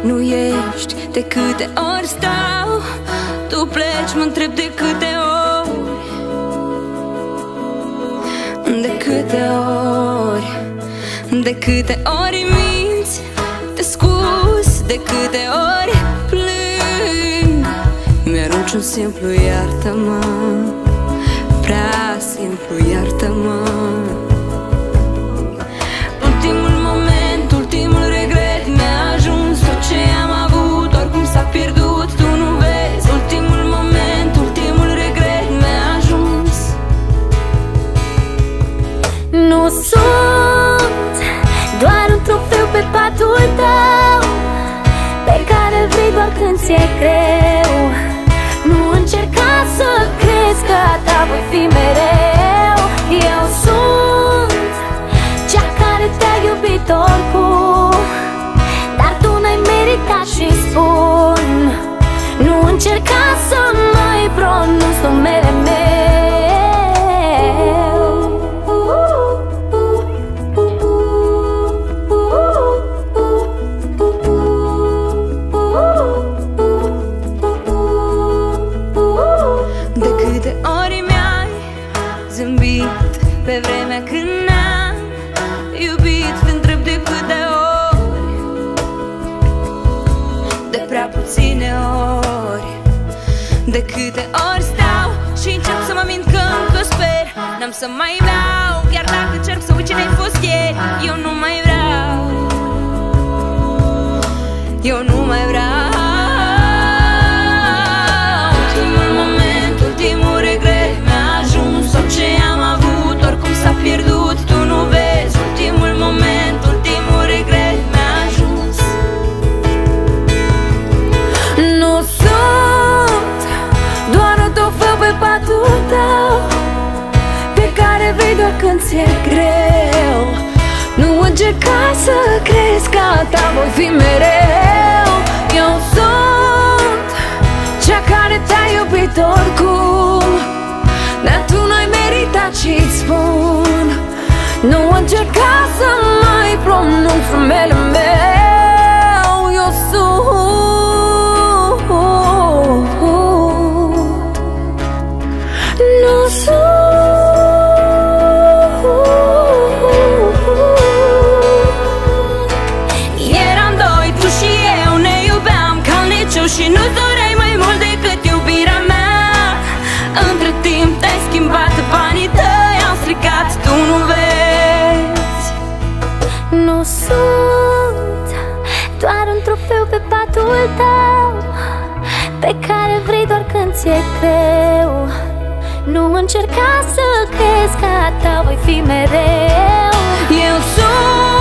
nu ești. De câte ori stau, tu pleci, mă întreb de câte ori. De câte ori, de câte ori minți, te scuzi, de câte ori plâng. Mi-arunci un simplu iartă-mă, prea simplu iartă-mă. Ultimul moment, ultimul regret mi-a ajuns. Tot ce am avut, oricum s-a pierdut, tu nu vezi. Ultimul moment, ultimul regret mi-a ajuns. Nu sunt doar un trofeu pe patul tău, pe care vrei doar când ți-e greu. Nu încerca să crezi că a ta voi fi mereu. Eu sunt cea care te-a iubit oricum, dar tu n-ai meritat și spun. Nu încerca să mai pronunț numele meu. Pe vremea când n-am iubit, te întreb de câte ori, de prea puține ori. De câte ori stau și încep să mă mint că încă sper. N-am să mai beau, chiar dacă încerc să uit cine-ai fost ieri. Eu nu mai vreau, eu nu mai vreau. Ultimul moment, ultimul regret mi-a ajuns. Tot ce am avut, oricum s-a pierdut, tu nu vezi. Ultimul moment, ultimul regret mi-a ajuns. Nu sunt doar un trofeu pe patul tău, pe care vrei doar când ți-e greu. Nu încerca să crezi că a ta voi fi mereu. Eu sunt cea care te-a iubit oricum, dar tu n-ai meritat și-ți spun. Nu încerca să mai pronunț numele meu. Eu sunt, nu sunt. Eram doi, tu și eu, ne iubeam ca un liceu și nu-ți doreai mai mult decât iubirea mea. Între timp te-ai schimbat, banii tăi au stricat, tu nu vezi. Nu sunt doar un trofeu pe patul tău, pe care vrei doar când ți-e greu. Nu încerca să crezi că a ta voi fi mereu. Eu sunt